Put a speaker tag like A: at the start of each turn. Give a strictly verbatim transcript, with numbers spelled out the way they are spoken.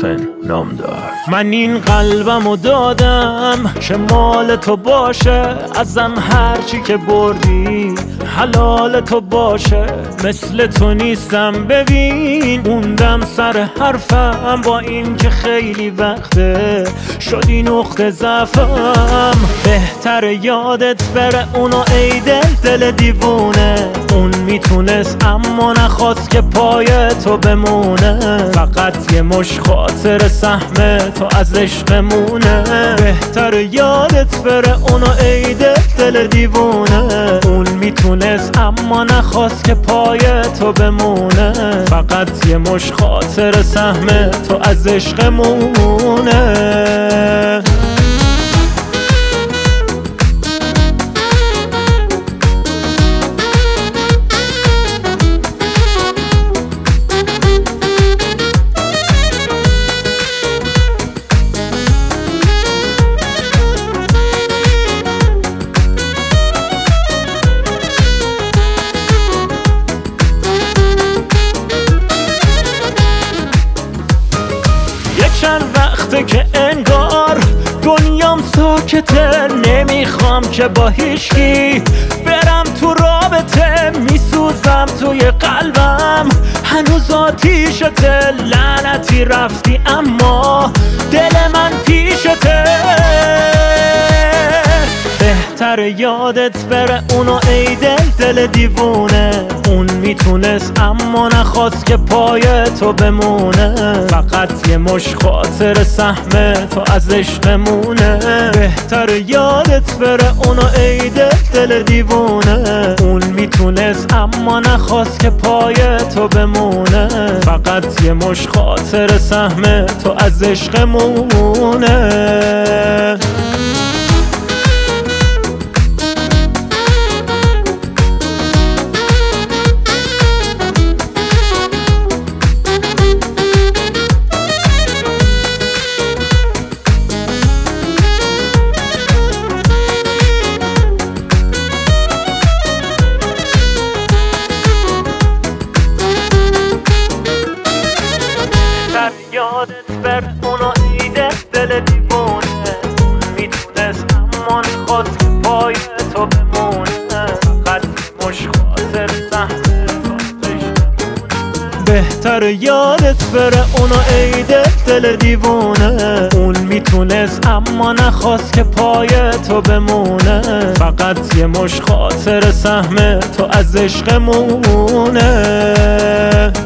A: حسین نامدار.
B: من این قلبمو دادم که مال تو باشه، ازم هرچی که بردی حلال تو باشه. مثل تو نیستم ببین، موندم سر حرفم با این که خیلی وقته شدی نقطه ضعفم. بهتر یادت بره اونو ای دل دل دیوونه، اون میتونست اما نخواست که پای تو بمونه. فقط یه مش خاطر سهم تو از عشقمونه. بهتر یادت بره اونو ای دل دل دیوونه، اون میتونست اما نخواست که پای تو بمونه. فقط یه مش خاطر سهم تو از عشقمونه. چند وقته که انگار دنیام ساکته، نمیخوام که با هیچکی برم تو رابطه. میسوزم توی قلبم هنوز آتیشته، لعنتی رفتی اما دل من پیشته. بهتر یادت بره اونو ای دل دل دیوونه، اون میتونست اما نخواست که پای تو بمونه. فقط یه مش خاطر سهم تو از عشقمونه. بهتر یادت بره اونو ای دل دل دیوونه، اون میتونست اما نخواست که پای تو بمونه. فقط یه مش خاطر سهم تو از عشقمونه. یادت بر اونو ای دل دل دیوونه، میتونست اما نخواست که پای تو بمونه. فقط مش خاطر سهم بهتر یادت بره اونو ای دل دل دیوونه، اون میتونست اما نخواست که پای تو بمونه. فقط یه مش خاطر سهم تو از عشقمونه.